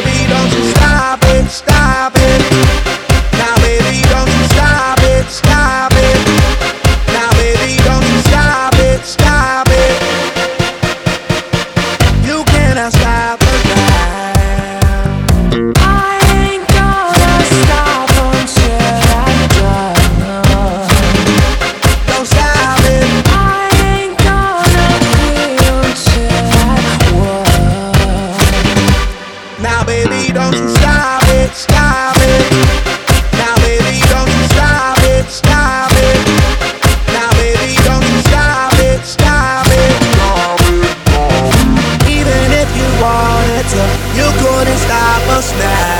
baby, don't you stop it, stop it. Now baby, don't you stop it, stop it. Now baby, don't you stop it, stop it. You cannot stop us now. I ain't gonna stop until I'm done. Don't stop it. I ain't gonna quit until I've won. Now baby, don't you stop it, stop it. Now baby, don't you stop it, stop it. Now baby, don't you stop it, stop it. Even if you wanted to, you couldn't stop us now.